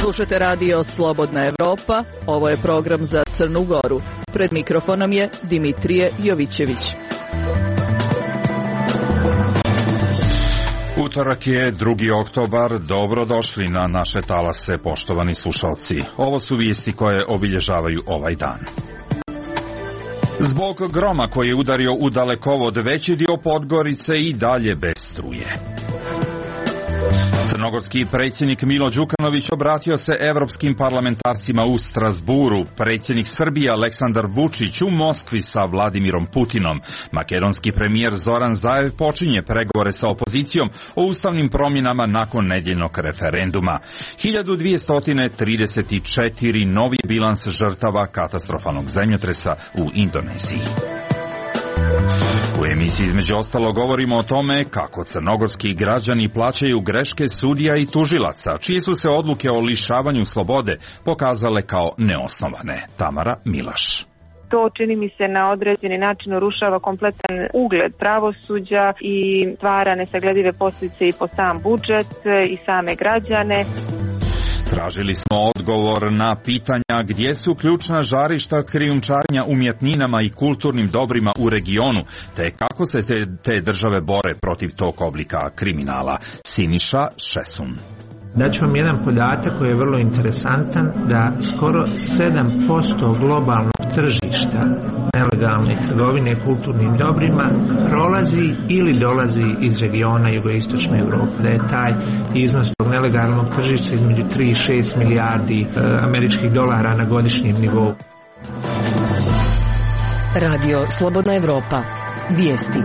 Slušate radio Slobodna Evropa, ovo je program za Crnu Goru. Pred mikrofonom je Dimitrije Jovićević. Utorak je 2. oktobar, dobrodošli na naše talase, poštovani slušalci. Ovo su vijesti koje obilježavaju ovaj dan. Zbog groma koji je udario u Dalekovod, veći dio Podgorice i dalje bez struje. Crnogorski predsjednik Milo Đukanović obratio se evropskim parlamentarcima u Strasburu. Predsjednik Srbije Aleksandar Vučić u Moskvi sa Vladimirom Putinom. Makedonski premijer Zoran Zaev počinje pregovore sa opozicijom o ustavnim promjenama nakon nedjeljnog referenduma. 1234 novi bilans žrtava katastrofalnog zemljotresa u Indoneziji. U emisiji između ostalo govorimo o tome kako crnogorski građani plaćaju greške sudija i tužilaca, čije su se odluke o lišavanju slobode pokazale kao neosnovane. Tamara Milaš. To, čini mi se, na određeni način urušava kompletan ugled pravosuđa i stvara nesagledive posljedice i po sam budžet i same građane. Tražili smo odgovor na pitanja gdje su ključna žarišta krijumčarenja umjetninama i kulturnim dobrima u regionu, te kako se te države bore protiv tog oblika kriminala. Siniša Šesun. Daću vam jedan podatak koji je vrlo interesantan, da skoro 7% globalnog tržišta nelegalne trgovine kulturnim dobrima prolazi ili dolazi iz regiona jugoistočne Europe. Da je taj iznos tog nelegalnog tržišta između 3 i 6 milijardi američkih dolara na godišnjem nivou. Radio Slobodna Evropa. Vijesti.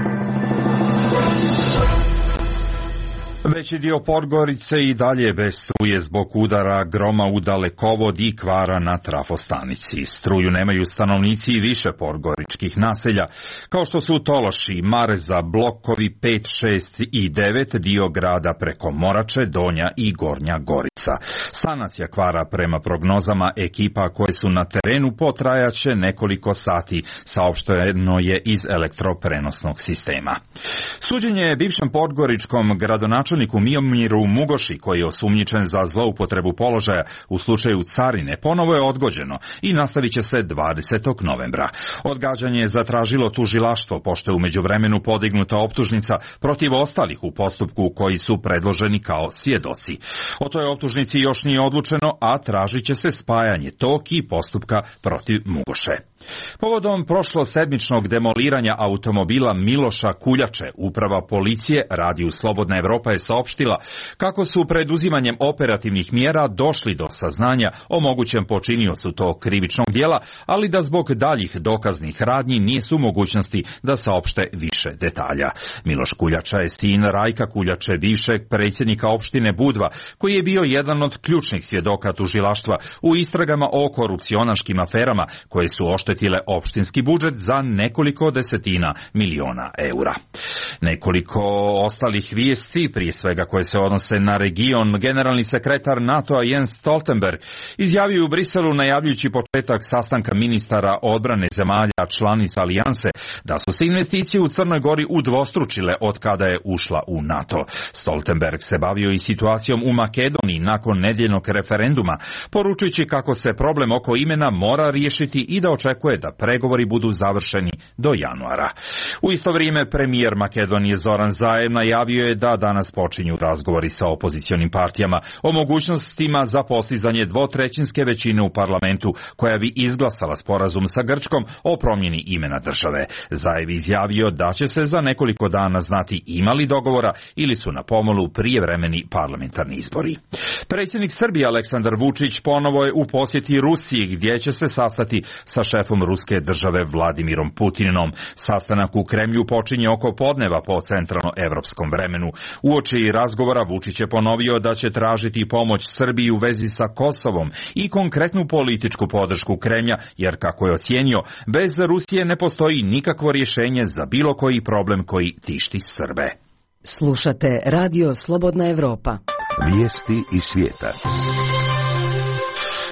Veći dio Podgorice i dalje bez struje zbog udara groma u Dalekovod i kvara na trafostanici. Struju nemaju stanovnici i više podgoričkih naselja, kao što su Tološi, Mareza, blokovi 5, 6 i 9, dio grada preko Morače, Donja i Gornja Gorica. Sanacija kvara prema prognozama ekipa koje su na terenu potrajaće nekoliko sati, saopšteno je iz elektroprenosnog sistema. Suđenje je bivšem podgoričkom gradonačelniku Miomiru Mugoši, koji je osumnjičen za zloupotrebu položaja u slučaju carine, ponovo je odgođeno i nastavit će se 20. novembra. Odgađanje je zatražilo tužilaštvo, pošto je u međuvremenu podignuta optužnica protiv ostalih u postupku koji su predloženi kao svjedoci. O toj optužnici još nije odlučeno, a tražit će se spajanje tog i postupka protiv Mugoše. Povodom prošlosedmičnog demoliranja automobila Miloša Kuljače, uprava policije Radiju Slobodna Evropa je saopštila kako su preduzimanjem operativnih mjera došli do saznanja o mogućem počiniocu tog krivičnog djela, ali da zbog daljih dokaznih radnji nisu mogućnosti da saopšte više detalja. Miloš Kuljača je sin Rajka Kuljače, bivšeg predsjednika opštine Budva, koji je bio jedan od ključnih svjedoka tužilaštva u istragama o korupcionaškim aferama koje su oštetile opštinski budžet za nekoliko desetina miliona eura. Nekoliko ostalih vijesti, prije svega koje se odnose na region. Generalni sekretar NATO-a Jens Stoltenberg izjavio u Briselu, najavljujući početak sastanka ministara odbrane zemalja članica alijanse, da su se investicije u Crnoj Gori udvostručile od kada je ušla u NATO. Stoltenberg se bavio i situacijom u Makedoniji nakon nedjeljnog referenduma, poručujući kako se problem oko imena mora riješiti i da očekuje da pregovori budu završeni do januara. U isto vrijeme premijer Makedonije Zoran Zaev najavio je da danas počinju razgovori sa opozicionim partijama o mogućnostima za postizanje dvotrećinske većine u parlamentu koja bi izglasala sporazum sa Grčkom o promjeni imena države. Zaev izjavio da će se za nekoliko dana znati ima li dogovora ili su na pomolu prijevremeni parlamentarni izbori. Predsjednik Srbije Aleksandar Vučić ponovo je u posjeti Rusiji, gdje će se sastati sa šefom ruske države Vladimirom Putinom. Sastanak u Kremlju počinje oko podneva po centralnoevropskom vremenu. Uoči razgovora Vučić je ponovio da će tražiti pomoć Srbiji u vezi sa Kosovom i konkretnu političku podršku Kremlja, jer kako je ocijenio, bez Rusije ne postoji nikakvo rješenje za bilo koji problem koji tišti Srbe. Slušate Radio Slobodna Evropa. Vijesti iz svijeta.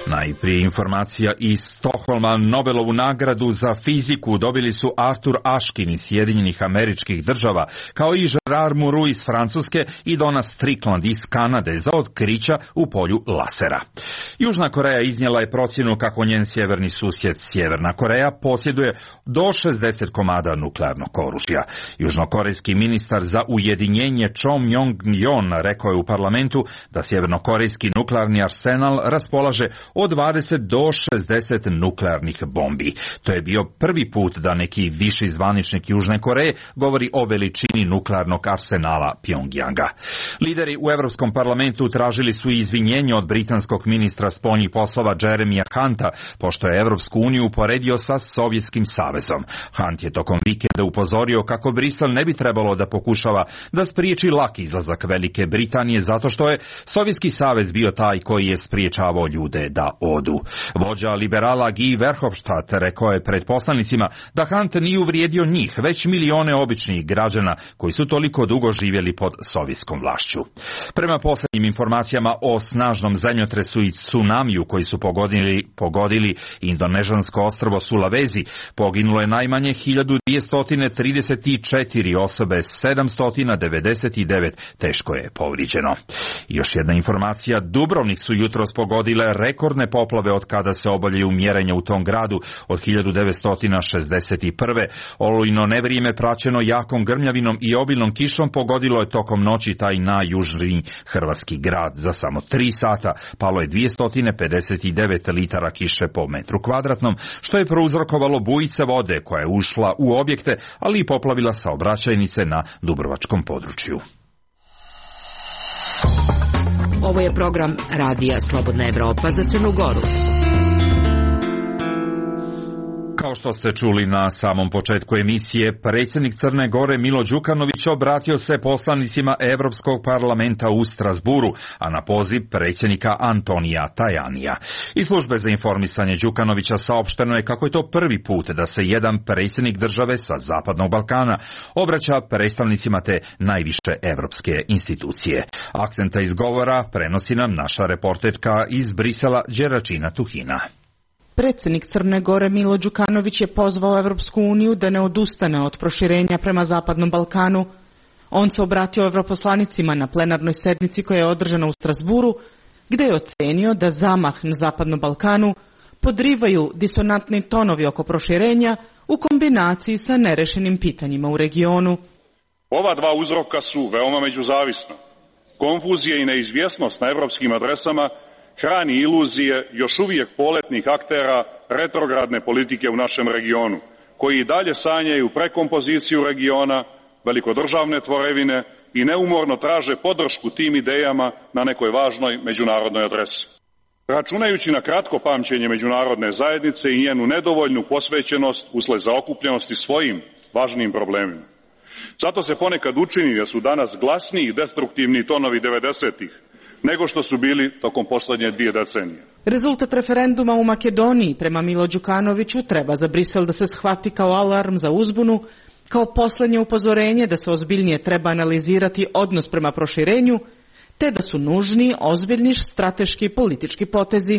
Najprije informacija iz Stokholma. Nobelovu nagradu za fiziku dobili su Arthur Ashkin iz Sjedinjenih Američkih Država, kao i Gerard Mourou iz Francuske i Donna Strickland iz Kanade za otkrića u polju lasera. Južna Koreja iznijela je procjenu kako njen sjeverni susjed Sjeverna Koreja posjeduje do 60 komada nuklearnog oružja. Južnokorejski ministar za ujedinjenje Cho Myong-yeon rekao je u parlamentu da sjevernokorejski nuklearni arsenal raspolaže od 20 do 60 nuklearnih bombi. To je bio prvi put da neki viši zvaničnik Južne Koreje govori o veličini nuklearnog arsenala Pjongjanga. Lideri u Europskom parlamentu tražili su izvinjenje od britanskog ministra spoljnih poslova Jeremija Hunta, pošto je Europsku uniju uporedio sa Sovjetskim savezom. Hunt je tokom vikenda upozorio kako Brisel ne bi trebalo da pokušava da spriječi lak izlazak Velike Britanije zato što je Sovjetski savez bio taj koji je spriječavao ljude da odu. Vođa liberala Guy Verhofstadt rekao je pred poslanicima da Hunt nije uvrijedio njih, već milione običnih građana koji su toliko dugo živjeli pod sovjetskom vlašću. Prema posljednjim informacijama o snažnom zemljotresu i tsunamiju koji su pogodili indonežansko ostrvo Sulawesi, poginulo je najmanje 1234 osobe, 799 teško je povrijeđeno. Još jedna informacija, Dubrovnik su jutros pogodile rekordne poplave od kada se obavljaju mjerenja u tom gradu od 1961. Olujno nevrijeme praćeno jakom grmljavinom i obilnom kišom pogodilo je tokom noći taj najjužniji hrvatski grad. Za samo 3 sata palo je 259 litara kiše po metru kvadratnom, što je prouzrokovalo bujice vode koja je ušla u objekte, ali i poplavila saobraćajnice na dubrovačkom području. Ovo je program Radija Slobodna Evropa za Crnu Goru. Kao što ste čuli na samom početku emisije, predsjednik Crne Gore Milo Đukanović obratio se poslanicima Europskog parlamenta u Strasburu, a na poziv predsjednika Antonija Tajanija. Iz službe za informisanje Đukanovića saopšteno je kako je to prvi put da se jedan predsjednik države sa Zapadnog Balkana obraća predstavnicima te najviše europske institucije. Akcenta izgovora prenosi nam naša reporterka iz Brisela Đeračina Tuhina. Predsjednik Crne Gore Milo Đukanović je pozvao Evropsku uniju da ne odustane od proširenja prema Zapadnom Balkanu. On se obratio evroposlanicima na plenarnoj sednici koja je održana u Strasburu, gdje je ocenio da zamah na Zapadnom Balkanu podrivaju disonantni tonovi oko proširenja u kombinaciji sa nerešenim pitanjima u regionu. Ova dva uzroka su veoma međuzavisna. Konfuzije i neizvjesnost na evropskim adresama hrani iluzije još uvijek poletnih aktera retrogradne politike u našem regionu, koji i dalje sanjaju prekompoziciju regiona, velikodržavne tvorevine i neumorno traže podršku tim idejama na nekoj važnoj međunarodnoj adresi. Računajući na kratko pamćenje međunarodne zajednice i njenu nedovoljnu posvećenost usled zaokupljenosti svojim važnim problemima. Zato se ponekad učini da su danas glasniji i destruktivni tonovi 90-ih, nego što su bili tokom posljednje 2 decenije. Rezultat referenduma u Makedoniji prema Milo Đukanoviću treba za Brisel da se shvati kao alarm za uzbunu, kao posljednje upozorenje da se ozbiljnije treba analizirati odnos prema proširenju, te da su nužni ozbiljni strateški i politički potezi.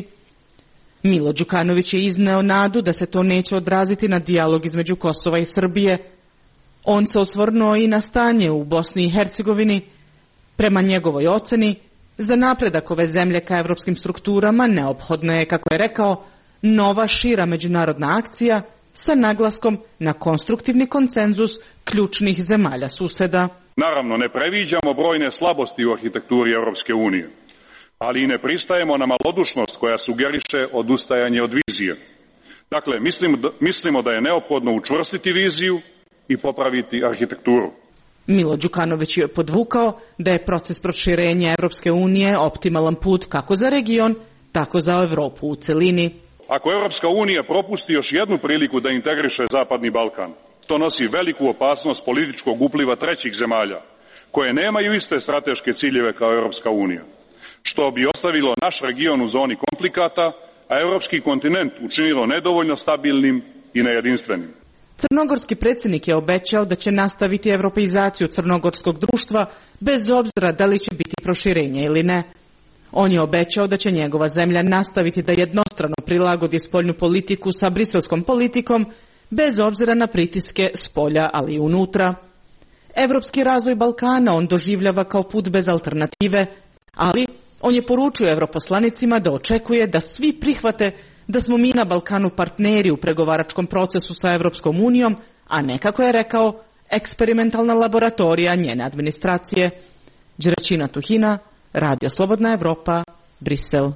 Milo Đukanović je izneo nadu da se to neće odraziti na dijalog između Kosova i Srbije. On se osvrnuo i na stanje u Bosni i Hercegovini. Prema njegovoj oceni, za napredak ove zemlje ka evropskim strukturama neophodna je, kako je rekao, nova šira međunarodna akcija sa naglaskom na konstruktivni konsenzus ključnih zemalja suseda. Naravno, ne previđamo brojne slabosti u arhitekturi Europske unije, ali i ne pristajemo na malodušnost koja sugeriše odustajanje od vizije. Dakle, mislimo da je neophodno učvrstiti viziju i popraviti arhitekturu. Milo Đukanović je podvukao da je proces proširenja Europske unije optimalan put kako za region, tako za Europu u celini. Ako Europska unija propusti još jednu priliku da integriše Zapadni Balkan, to nosi veliku opasnost političkog upliva trećih zemalja, koje nemaju iste strateške ciljeve kao Europska unija, što bi ostavilo naš region u zoni konflikata, a europski kontinent učinilo nedovoljno stabilnim i nejedinstvenim. Crnogorski predsjednik je obećao da će nastaviti europeizaciju crnogorskog društva bez obzira da li će biti proširenja ili ne. On je obećao da će njegova zemlja nastaviti da jednostrano prilagodi spoljnu politiku sa briselskom politikom, bez obzira na pritiske s polja, ali i unutra. Evropski razvoj Balkana on doživljava kao put bez alternative, ali on je poručio europoslanicima da očekuje da svi prihvate da smo mi na Balkanu partneri u pregovaračkom procesu sa Evropskom unijom, a ne, kako je rekao, eksperimentalna laboratorija njene administracije. Đeračina Tuhina, Radio Slobodna Evropa, Brisel.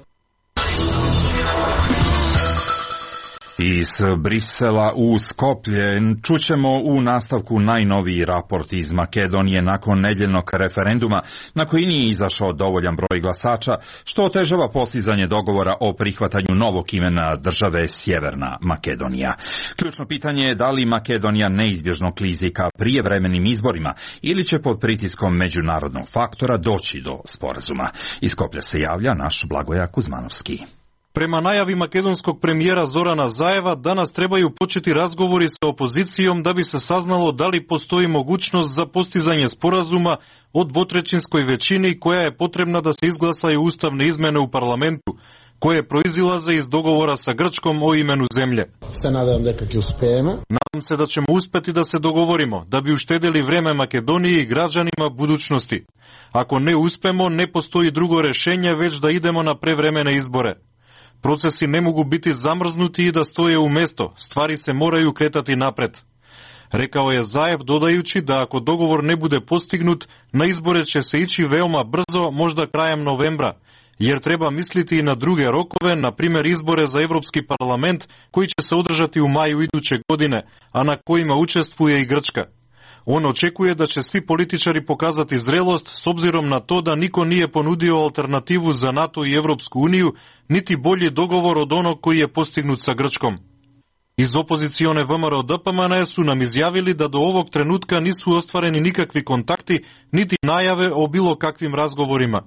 Iz Brisela u Skoplje čućemo u nastavku najnoviji raport iz Makedonije nakon nedjeljnog referenduma na koji nije izašao dovoljan broj glasača, što otežava postizanje dogovora o prihvatanju novog imena države Sjeverna Makedonija. Ključno pitanje je da li Makedonija neizbježno klizi ka prijevremenim izborima ili će pod pritiskom međunarodnog faktora doći do sporazuma. Iz Skoplja se javlja naš Blagoja Kuzmanovski. Prema najavi makedonskog premijera Zorana Zajeva, danas trebaju početi razgovori sa opozicijom da bi se saznalo da li postoji mogućnost za postizanje sporazuma o dvotrećinskoj većini koja je potrebna da se izglasaju ustavne izmene u parlamentu, koje proizilaze iz dogovora sa Grčkom o imenu zemlje. Nadam se da ćemo uspjeti da se dogovorimo, da bi uštedili vreme Makedoniji i građanima budućnosti. Ako ne uspemo, ne postoji drugo rješenje, već da idemo na prevremene izbore. Procesi ne mogu biti zamrznuti i da stoje u mjesto, stvari se moraju kretati napred. Rekao je Zajev, dodajući da ako dogovor ne bude postignut, na izbore će se ići veoma brzo, možda krajem novembra, jer treba misliti i na druge rokove, na primjer izbore za Europski parlament koji će se održati u maju iduće godine, a na kojima učestvuje i Grčka. On očekuje da će svi političari pokazati zrelost s obzirom na to da niko nije ponudio alternativu za NATO i Europsku uniju, niti bolji dogovor od onog koji je postignut sa Grčkom. Iz opozicione VMRO DPMNE su nam izjavili da do ovog trenutka nisu ostvareni nikakvi kontakti, niti najave o bilo kakvim razgovorima.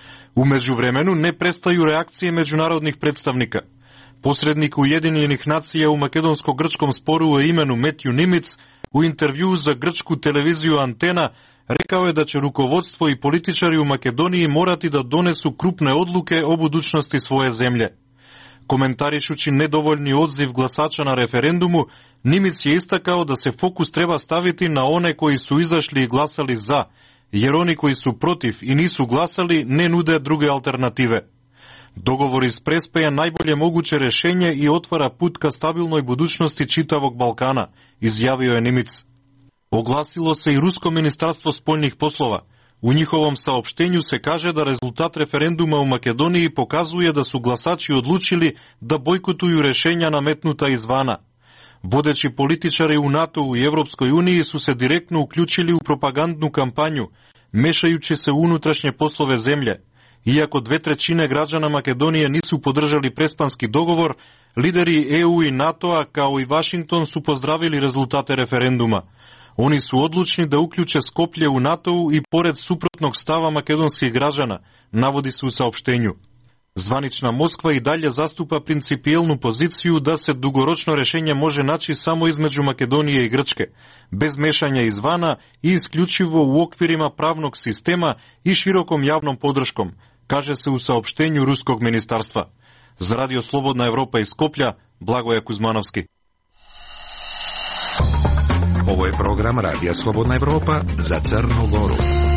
U međuvremenu ne prestaju reakcije međunarodnih predstavnika. Posrednik Ujedinjenih nacija u makedonsko-grčkom sporu o imenu Matthew Nimitz u intervjuu za grčku televiziju Antena rekao je da će rukovodstvo i političari u Makedoniji morati da donesu krupne odluke o budućnosti svoje zemlje. Komentarišući nedovoljni odziv glasača na referendumu, Nimitz je istakao da se fokus treba staviti na one koji su izašli i glasali za, jer oni koji su protiv i nisu glasali ne nude druge alternative. Dogovor iz Prespe je najbolje moguće rješenje i otvara put ka stabilnoj budućnosti čitavog Balkana, izjavio je Nimitz. Oglasilo se i Rusko ministarstvo spoljnih poslova. U njihovom saopštenju se kaže da rezultat referenduma u Makedoniji pokazuje da su glasači odlučili da bojkotuju rješenja nametnuta izvana. Vodeći političari u NATO-u i Europskoj uniji su se direktno uključili u propagandnu kampanju, mešajući se u unutrašnje poslove zemlje. Iako 2/3 građana Makedonije nisu podržali prespanski dogovor, lideri EU i NATO-a kao i Washington su pozdravili rezultate referenduma. Oni su odlučni da uključe Skoplje u NATO-u i pored suprotnog stava makedonskih građana, navodi se u saopštenju. Zvanična Moskva i dalje zastupa principijelnu poziciju da se dugoročno rješenje može naći samo između Makedonije i Grčke, bez mešanja izvana i isključivo u okvirima pravnog sistema i širokom javnom podrškom, kaže se u saopštenju Ruskog ministarstva. Za Radio Slobodna Evropa iz Skoplja, Blagoje Kuzmanovski. Ovo je program Radija Slobodna Evropa za Crnu Goru.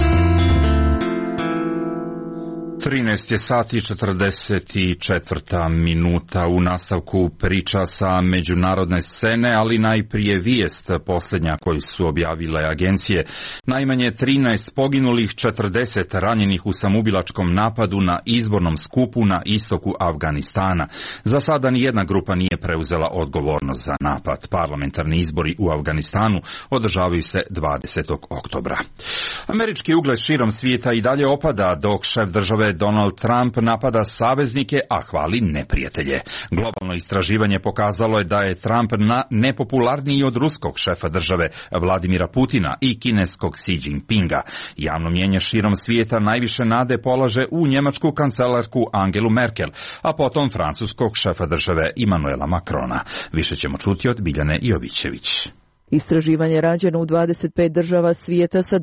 13 je sati 44 minuta u nastavku priča sa međunarodne scene, ali najprije vijest posljednja koju su objavile agencije. Najmanje 13 poginulih, 40 ranjenih u samoubilačkom napadu na izbornom skupu na istoku Afganistana. Za sada nijedna grupa nije preuzela odgovornost za napad. Parlamentarni izbori u Afganistanu održavaju se 20. oktobra. Američki ugled širom svijeta i dalje opada dok šef države Donald Trump napada saveznike, a hvali neprijatelje. Globalno istraživanje pokazalo je da je Trump nepopularniji od ruskog šefa države Vladimira Putina i kineskog Xi Jinpinga. Javno mnijenje širom svijeta najviše nade polaže u njemačku kancelarku Angelu Merkel, a potom francuskog šefa države Emmanuela Macrona. Više ćemo čuti od Biljane Jovićević. Istraživanje rađeno u 25 država svijeta sa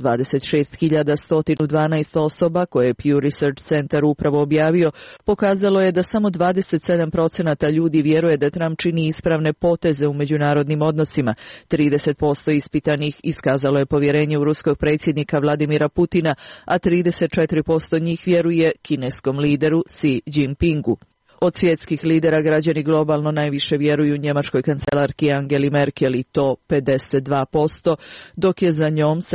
26.112 osoba koje je Pew Research Center upravo objavio pokazalo je da samo 27% ljudi vjeruje da Trump čini ispravne poteze u međunarodnim odnosima. 30% ispitanih iskazalo je povjerenje u ruskog predsjednika Vladimira Putina, a 34% njih vjeruje kineskom lideru Xi Jinpingu. Od svjetskih lidera građani globalno najviše vjeruju njemačkoj kancelarki Angeli Merkel i to 52%, dok je za njom sa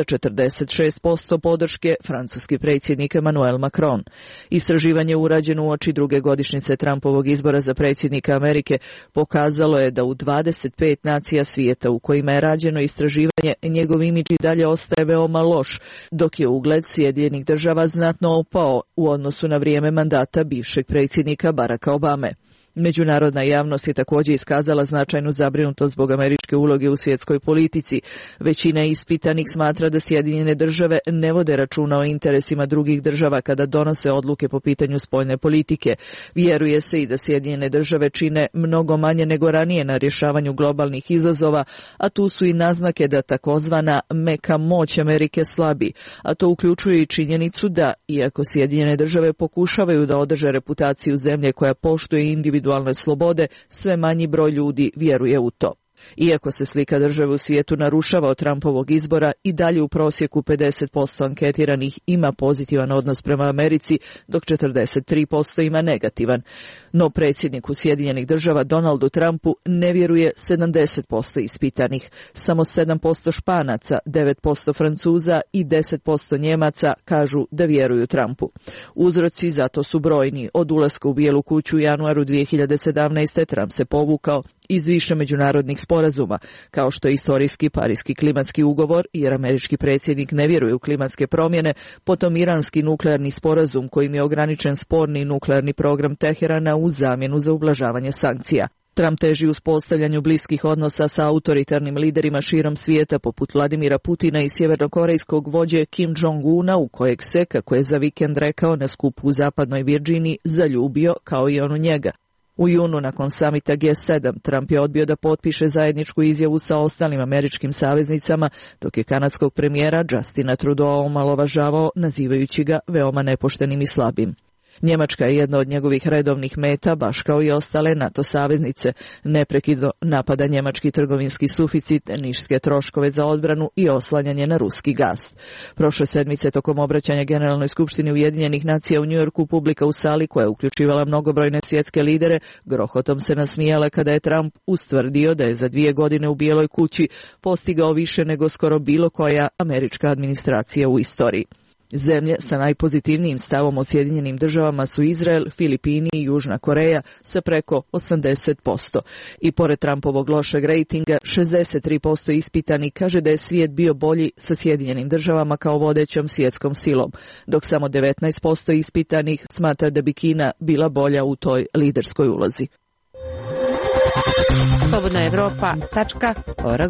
46% podrške francuski predsjednik Emmanuel Macron. Istraživanje urađeno uoči druge godišnjice Trumpovog izbora za predsjednika Amerike pokazalo je da u 25 nacija svijeta u kojima je rađeno istraživanje njegov imidž i dalje ostaje veoma loš, dok je ugled Sjedinjenih država znatno opao u odnosu na vrijeme mandata bivšeg predsjednika Baracka Obame. Međunarodna javnost je također iskazala značajnu zabrinutost zbog američke uloge u svjetskoj politici. Većina ispitanih smatra da Sjedinjene države ne vode računa o interesima drugih država kada donose odluke po pitanju spoljne politike. Vjeruje se i da Sjedinjene države čine mnogo manje nego ranije na rješavanju globalnih izazova, a tu su i naznake da takozvana meka moć Amerike slabi, a to uključuje i činjenicu da, iako Sjedinjene države pokušavaju da održe reputaciju zemlje koja poštuje individualne slobode, sve manji broj ljudi vjeruje u to. Iako se slika države u svijetu narušava od Trumpovog izbora, i dalje u prosjeku 50% anketiranih ima pozitivan odnos prema Americi, dok 43% ima negativan. No predsjedniku Sjedinjenih država Donaldu Trumpu ne vjeruje 70% ispitanih. Samo 7% Španaca, 9% Francuza i 10% Njemaca kažu da vjeruju Trumpu. Uzroci zato su brojni. Od ulaska u Bijelu kuću u januaru 2017. Trump se povukao iz više međunarodnih sporazuma, kao što je istorijski Pariški klimatski ugovor, jer američki predsjednik ne vjeruje u klimatske promjene, potom iranski nuklearni sporazum kojim je ograničen sporni nuklearni program Teherana u zamjenu za ublažavanje sankcija. Trump teži uspostavljanju bliskih odnosa sa autoritarnim liderima širom svijeta poput Vladimira Putina i sjevernokorejskog vođe Kim Jong-una, u kojeg se, kako je za vikend rekao na skupu u zapadnoj Virginiji, zaljubio kao i on u njega. U junu, nakon samita G7, Trump je odbio da potpiše zajedničku izjavu sa ostalim američkim saveznicama, dok je kanadskog premijera Justina Trudeau omalovažavao, nazivajući ga veoma nepoštenim i slabim. Njemačka je jedna od njegovih redovnih meta, baš kao i ostale NATO saveznice. Neprekidno napada njemački trgovinski suficit, niske troškove za odbranu i oslanjanje na ruski gas. Prošle sedmice, tokom obraćanja Generalnoj skupštini Ujedinjenih nacija u Njujorku, publika u sali, koja je uključivala mnogobrojne svjetske lidere, grohotom se nasmijala kada je Trump ustvrdio da je za 2 godine u Bijeloj kući postigao više nego skoro bilo koja američka administracija u istoriji. Zemlje sa najpozitivnijim stavom o Sjedinjenim državama su Izrael, Filipini i Južna Koreja sa preko 80%. I pored Trumpovog lošeg rejtinga, 63% ispitanih kaže da je svijet bio bolji sa Sjedinjenim državama kao vodećom svjetskom silom, dok samo 19% ispitanih smatra da bi Kina bila bolja u toj liderskoj ulozi. slobodnaevropa.org.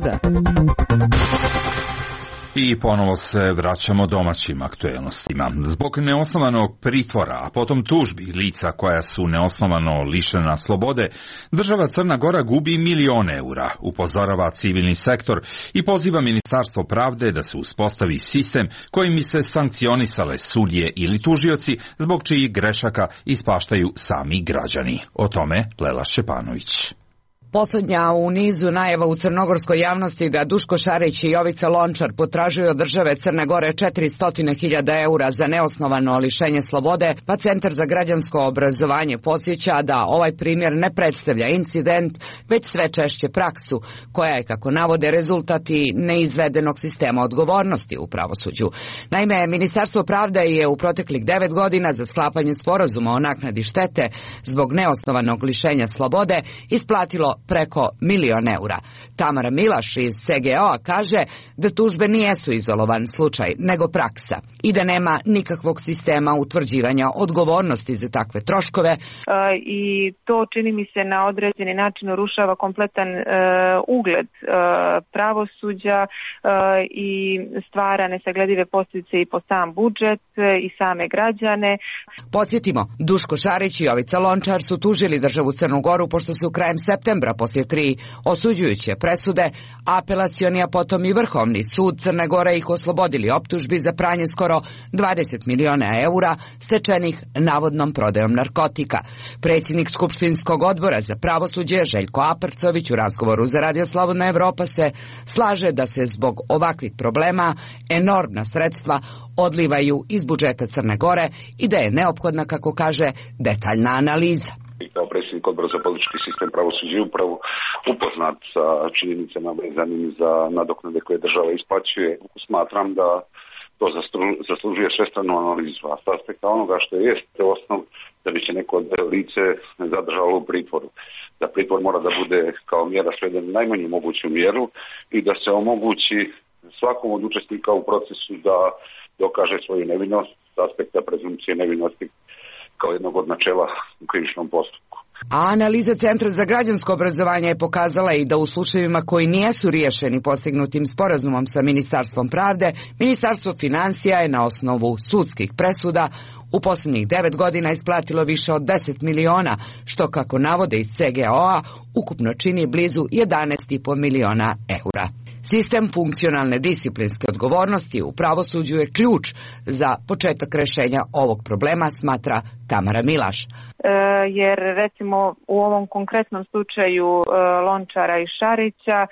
I ponovo se vraćamo domaćim aktuelnostima. Zbog neosnovanog pritvora, a potom tužbi lica koja su neosnovano lišena slobode, država Crna Gora gubi milione eura, upozorava civilni sektor i poziva Ministarstvo pravde da se uspostavi sistem kojim bi se sankcionisale sudije ili tužioci, zbog čijih grešaka ispaštaju sami građani. O tome Lela Šćepanović. Posljednja u nizu najava u crnogorskoj javnosti da Duško Šarić i Jovica Lončar potražuju od države Crne Gore 400.000 eura za neosnovano lišenje slobode, pa Centar za građansko obrazovanje podsjeća da ovaj primjer ne predstavlja incident, već sve češće praksu, koja je, kako navode, rezultat i neizvedenog sistema odgovornosti u pravosuđu. Naime, Ministarstvo pravde je u proteklih 9 godina za sklapanje sporazuma o naknadi štete zbog neosnovanog lišenja slobode isplatilo preko 1 milion eura. Tamara Milaš iz CGO-a kaže da tužbe nijesu izolovan slučaj, nego praksa i da nema nikakvog sistema utvrđivanja odgovornosti za takve troškove. I to čini mi se na određeni način urušava kompletan ugled pravosuđa i stvara nesagledive posljedice i po sam budžet i same građane. Podsjetimo, Duško Šarić i Jovica Lončar su tužili državu Crnu Goru pošto su krajem septembra poslije 3 osuđujuće presude apelacioni, a potom i Vrhovni sud Crne Gore ih oslobodili optužbi za pranje skoro 20 miliona eura stečenih navodnom prodajom narkotika. Predsjednik Skupštinskog odbora za pravosuđe Željko Aparcović u razgovoru za Radio Slobodna Evropa se slaže da se zbog ovakvih problema enormna sredstva odlivaju iz budžeta Crne Gore i da je neophodna, kako kaže, detaljna analiza. Kao predsjednik odbora za politički sistem, pravosuđe i upravu upoznat sa činjenicama vezanim za nadoknade koje država isplaćuje, smatram da to zaslužuje svestranu analizu. A s aspekta onoga što jeste osnov da bi se neko lice zadržalo u pritvoru. Da pritvor mora da bude kao mjera sveden najmanju moguću mjeru i da se omogući svakom od učesnika u procesu da dokaže svoju nevinost s aspekta prezumpcije nevinosti kao jednog od načela u krivičnom postupku. A analiza Centra za građansko obrazovanje je pokazala i da u slučajevima koji nijesu riješeni postignutim sporazumom sa Ministarstvom pravde, Ministarstvo financija je na osnovu sudskih presuda u posljednjih 9 godina isplatilo više od 10 miliona, što, kako navode iz CGO-a, ukupno čini blizu 11,5 miliona eura. Sistem funkcionalne disciplinske odgovornosti u pravosuđu je ključ za početak rješenja ovog problema, smatra Tamara Milaš. Jer recimo u ovom konkretnom slučaju Lončara i Šarića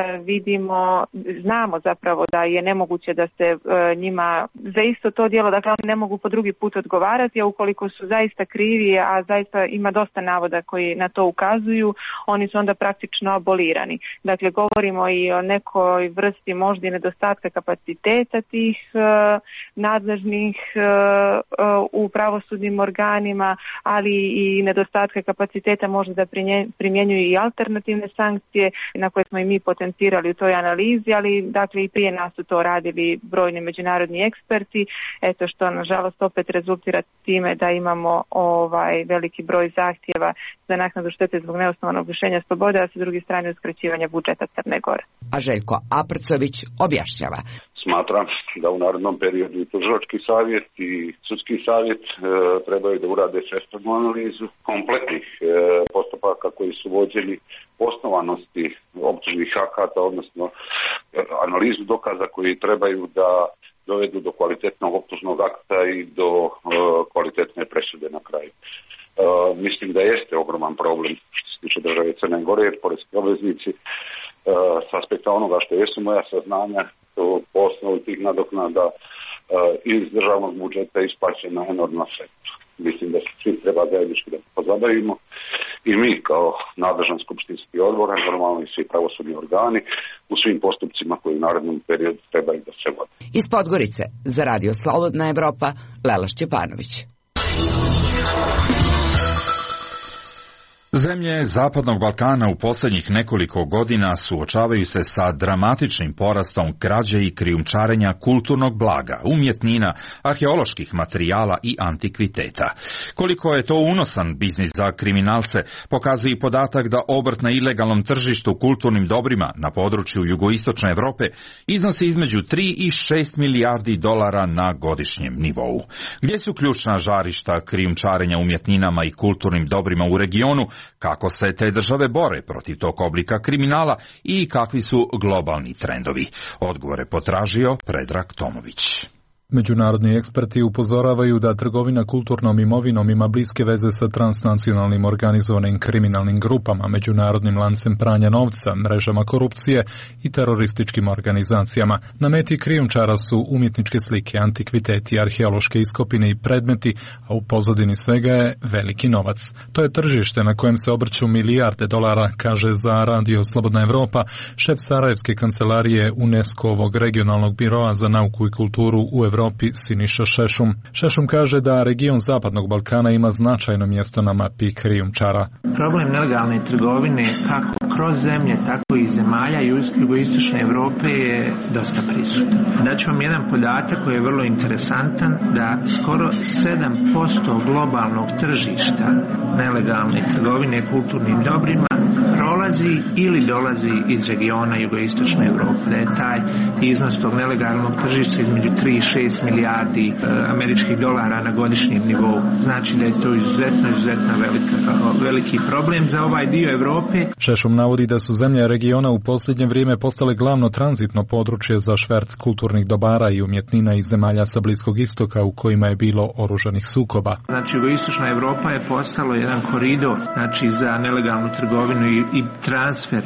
znamo zapravo da je nemoguće da se njima za isto to djelo, dakle oni ne mogu po drugi put odgovarati, a ukoliko su zaista krivi, a zaista ima dosta navoda koji na to ukazuju, oni su onda praktično abolirani. Dakle, govorimo i o nekoj vrsti možda i nedostatka kapaciteta tih nadležnih u pravosudnim organima, ali i nedostatka kapaciteta možda da primjenjuju i alternativne sankcije na koje smo i mi potencirali u toj analizi, ali dakle i prije nas su to radili brojni međunarodni eksperti, eto što nažalost opet rezultira time da imamo veliki broj zahtjeva za naknadu štete zbog neosnovanog lišenja slobode, a sa druge strane uskraćivanja budžeta Crne Gore. A Željko Aparcović objašnjava. Smatram da u narednom periodu i tužilački savjet i sudski savjet trebaju da urade svestranu analizu kompletnih postupaka koji su vođeni, osnovanosti optužnih akata, odnosno analizu dokaza koji trebaju da dovedu do kvalitetnog optužnog akta i do kvalitetne presude na kraju. Mislim da jeste ogroman problem što se tiče države Crne Gore, jer poreski obveznici s aspekta onoga što jesu moja saznanja, po osnovu tih nadoknada iz državnog budžeta isplaćena enormna sredstva. Mislim da se svi treba zajednički da pozabavimo i mi kao nadležan skupštinski odbor, normalno i svi pravosudni organi u svim postupcima koji u narednom periodu trebaju da se vode. Iz Podgorice za Radio Slobodna Evropa, Lela Šćepanović. Zemlje Zapadnog Balkana u posljednjih nekoliko godina suočavaju se sa dramatičnim porastom krađe i krijumčarenja kulturnog blaga, umjetnina, arheoloških materijala i antikviteta. Koliko je to unosan biznis za kriminalce, pokazuje i podatak da obrt na ilegalnom tržištu kulturnim dobrima na području jugoistočne Europe iznosi između 3 i 6 milijardi dolara na godišnjem nivou. Gdje su ključna žarišta krijumčarenja umjetninama i kulturnim dobrima u regionu, kako se te države bore protiv tog oblika kriminala i kakvi su globalni trendovi? Odgovore potražio Predrag Tomović. Međunarodni eksperti upozoravaju da trgovina kulturnom imovinom ima bliske veze sa transnacionalnim organizovanim kriminalnim grupama, međunarodnim lancem pranja novca, mrežama korupcije i terorističkim organizacijama. Na meti krijumčara su umjetničke slike, antikviteti, arheološke iskopine i predmeti, a u pozadini svega je veliki novac. To je tržište na kojem se obrću milijarde dolara, kaže za Radio Slobodna Evropa šef Sarajevske kancelarije UNESCO-ovog regionalnog biroa za nauku i kulturu u Evropi Evropi Siniša Šešum. Šešum kaže da region Zapadnog Balkana ima značajno mjesto na mapi krijumčara. Problem nelegalne trgovine kako kroz zemlje, tako i zemalja jugoistočne Evrope je dosta prisutan. Daću vam jedan podatak koji je vrlo interesantan, da skoro 7% globalnog tržišta nelegalne trgovine kulturnim dobrima prolazi ili dolazi iz regiona jugoistočne Evrope. Da je taj iznos tog nelegalnog tržišta između 3 i 6 milijardi američkih dolara na godišnjem nivou. Znači da je to izuzetno veliki problem za ovaj dio Evrope. Šešum navodi da su zemlje regiona u posljednje vrijeme postale glavno tranzitno područje za šverc kulturnih dobara i umjetnina iz zemalja sa Bliskog istoka u kojima je bilo oružanih sukoba. Znači jugoistočna Evropa je postalo jedan koridor, znači za nelegalnu trgovinu i transfer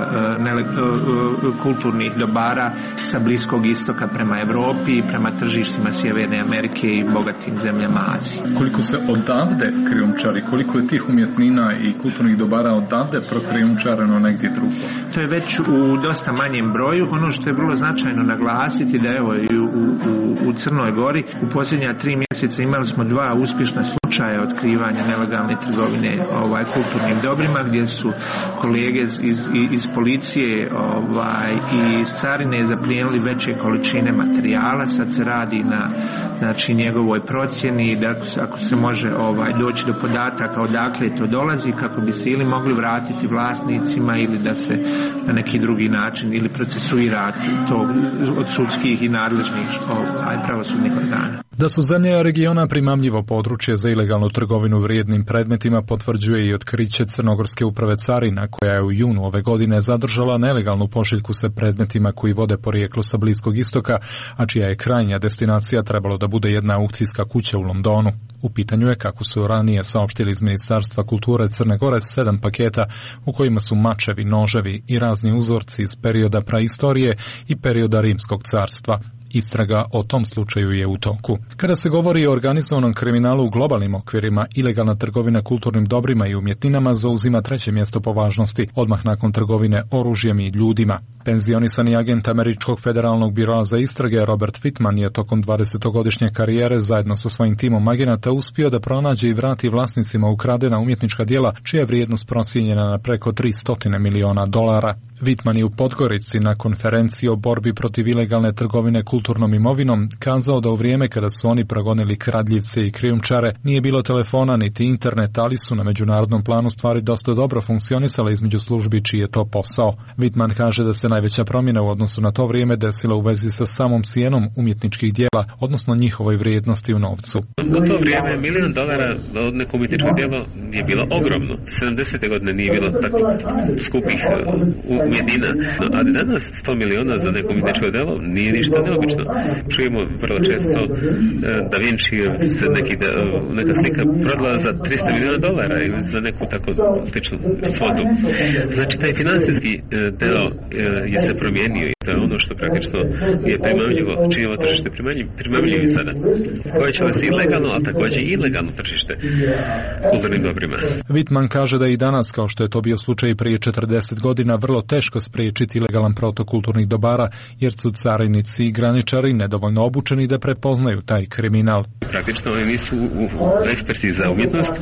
kulturnih dobara sa Bliskog istoka prema Evropi i prema tržištima Sjeverne Amerike i bogatim zemljama Azije. Koliko se odavde krijumčari, koliko je tih umjetnina i kulturnih dobara odavde prokrijumčareno negdje drugo? To je već u dosta manjem broju. Ono što je vrlo značajno naglasiti da evo i u Crnoj Gori u posljednja 3 mjeseca imali smo 2 uspješna slučaja otkrivanja nelegalne trgovine kulturnim dobrima, gdje su kolege iz policije i iz carine zaplijenili veće količine materijala. Sad se radi na njegovoj procjeni, da ako se može doći do podataka odakle to dolazi, kako bi se ili mogli vratiti vlasnicima ili da se na neki drugi način ili procesuira to od sudskih i nadležnih pravosudnih organa. Da su zemlje regiona primamljivo područje za ilegalnu trgovinu vrijednim predmetima potvrđuje i otkriće Crnogorske uprave carina, koja je u junu ove godine zadržala nelegalnu pošiljku sa predmetima koji vode porijeklo sa Bliskog istoka, a čija je krajnja destinacija trebalo da bude jedna aukcijska kuća u Londonu. U pitanju je, kako su ranije saopštili iz Ministarstva kulture Crne Gore, 7 paketa u kojima su mačevi, noževi i razni uzorci iz perioda praistorije i perioda Rimskog carstva. Istraga o tom slučaju je u toku. Kada se govori o organizovanom kriminalu u globalnim okvirima, ilegalna trgovina kulturnim dobrima i umjetninama zauzima 3. mjesto po važnosti, odmah nakon trgovine oružjem i ljudima. Penzionisani agent Američkog federalnog biroa za istrage Robert Whitman je tokom 20-godišnje karijere zajedno sa svojim timom agenata uspio da pronađe i vrati vlasnicima ukradena umjetnička djela, čija je vrijednost procijenjena na preko $300 miliona. Whitman je u Podgorici na konferenciji o borbi protiv ilegalne trgovine kulturnom imovinom kazao da u vrijeme kada su oni progonili kradljivce i krijumčare nije bilo telefona niti internet, ali su na međunarodnom planu stvari dosta dobro funkcionisale između službi čiji je to posao. Whitman kaže da se najveća promjena u odnosu na to vrijeme desila u vezi sa samom cijenom umjetničkih djela, odnosno njihovoj vrijednosti u novcu. U to vrijeme $1 milion od neko umjetničko djelo je bilo ogromno. 70. godine nije bilo tako skupih umjetnina, a danas 100 miliona za neko umjetničko djelo nije ništa neobično. Čujemo vrlo često Da Vinci se neka slika prodala za $300 miliona ili za neku tako sličnu svotu. Znači taj finansijski deo je se promijenio i to je ono što praktično je primamljivo, čije ovo tržište primamljivo sada. Povećalo se ilegalno, ali također i ilegalno tržište kulturnim dobrima. Whitman kaže da i danas, kao što je to bio slučaj prije 40 godina, vrlo teško spriječiti ilegalan protok kulturnih dobara, jer su carinici i graničari nedovoljno obučeni da prepoznaju taj kriminal. Praktično oni nisu eksperti za umjetnost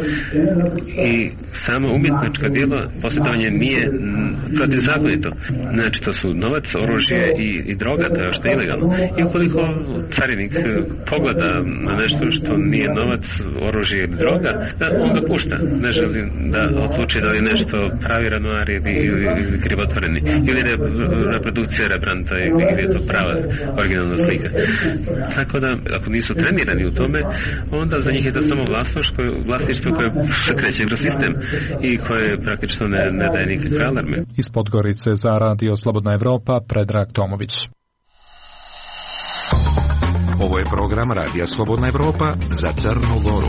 i samo umjetnička djela posjedovanje nije protivzakonito. Znači to su novac, oružje i droga, to je što je ilegalno. I ukoliko carinik pogleda na nešto što nije novac, oružje ili droga, on ga pušta. Ne želi da odluči da li nešto pravi Renoir ili krivotvoreni. Ili je reprodukcija Rembrandta ili je to prava originalna slika. Tako da, ako nisu trenirani u tome, onda za njih je to samo vlasništvo koje se kreće kroz sistem i koje praktično ne daje nikakve alarme. Iz Podgorice za Radio Slobodna Evropa, Predrag Tomović. Ovo je program Radija Slobodna Evropa za Crnu Goru.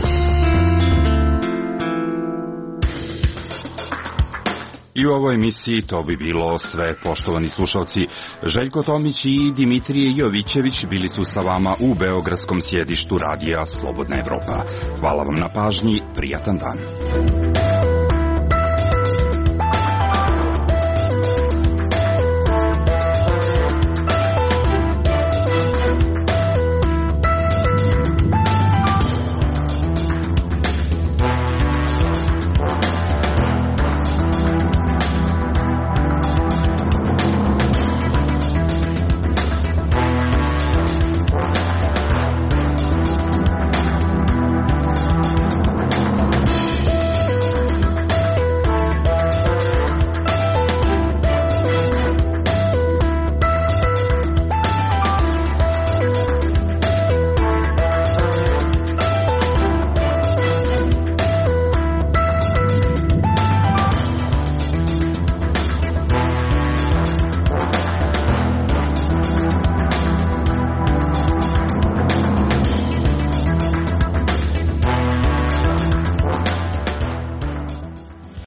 I u ovoj emisiji to bi bilo sve, poštovani slušalci. Željko Tomić i Dimitrije Jovićević bili su sa vama u beogradskom sjedištu Radija Slobodna Evropa. Hvala vam na pažnji, prijatan dan.